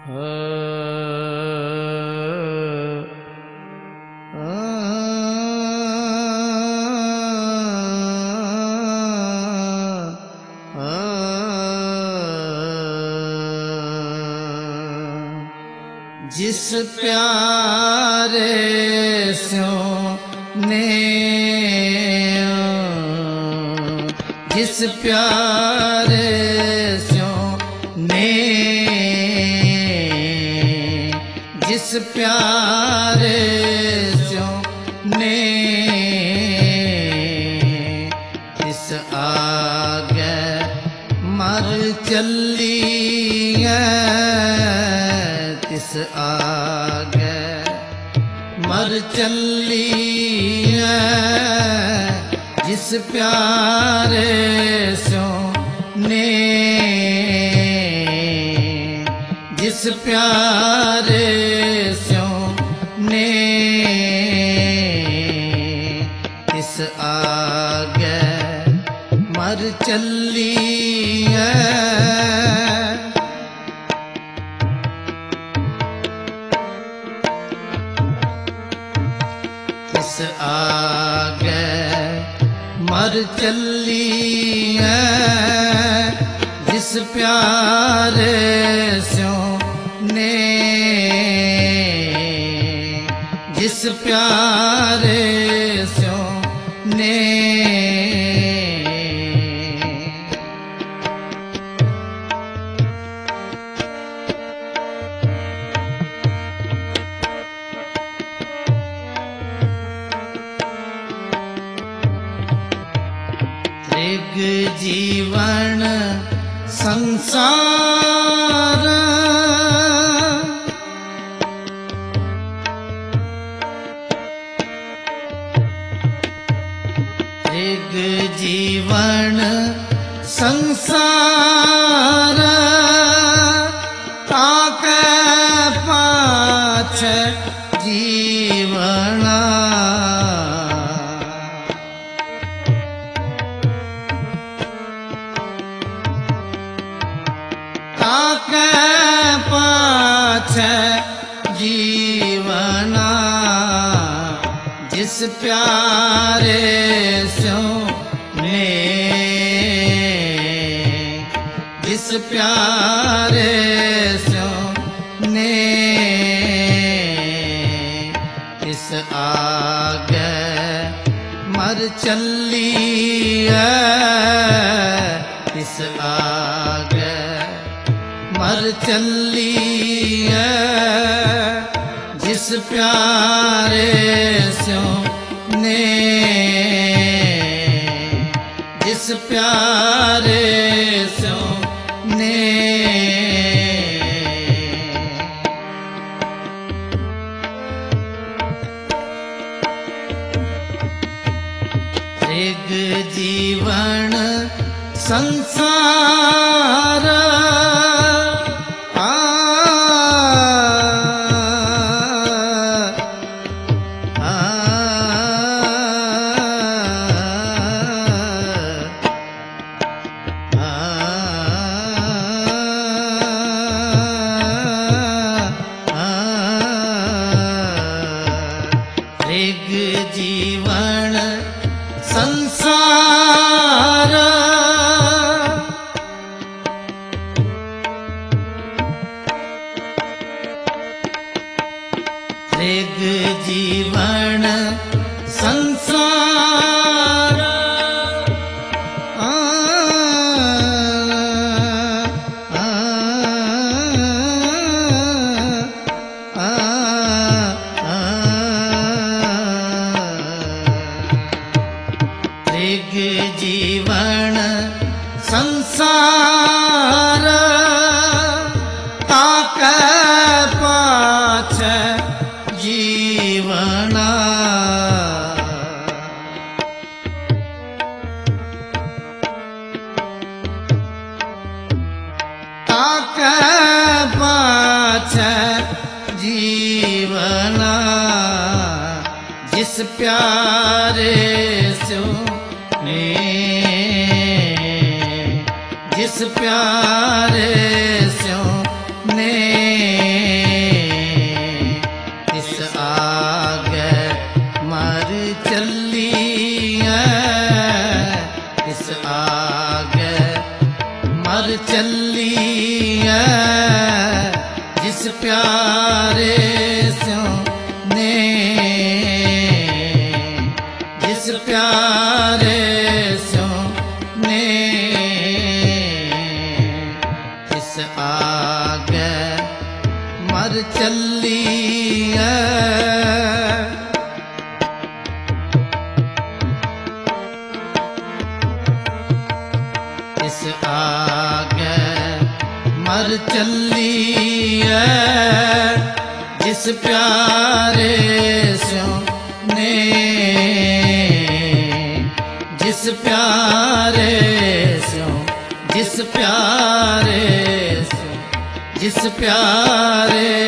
जिस प्यारे स्यों ने, जिस प्यारे स्यों ने, जिस प्यारे स्यों ने, इस आगे मर चली तिस आगे मर चली जिस प्यारे स्यों ने, जिस प्यारे स्यों ने, इस आगे मर चली इस आगे मर चली जिस प्यारे स्यों ने, जिस प्यारे स्यों ने, त्रिग जीवन संसार, त्रिग जीवन संसार, ताके पाछे जीवना, ताके पाछे जीवना, जिस प्यारे स्यों ने, जिस प्यारे स्यों ने, इस आगे मर चली इस आगे मर चली जिस प्यारे स्यों ने, जिस प्यारे स्यों ने, त्रिग जीवन संसार, त्रिग जीवन संसार, त्रिग जीवन संसार, त्रिग जीवन संसार, ताके पाछे जीवना, ताके पाछे जीवना, जिस प्यारे स्यों ने, जिस प्यारे स्यों ने, जिस प्यारे स्यों ने जिस प्यारे स्यों ने तिस आगे मर चली तिस आगे मर चली जिस प्यारे स्यों ने जिस प्यारे स्यों जिस प्यारे स्यों जिस प्यारे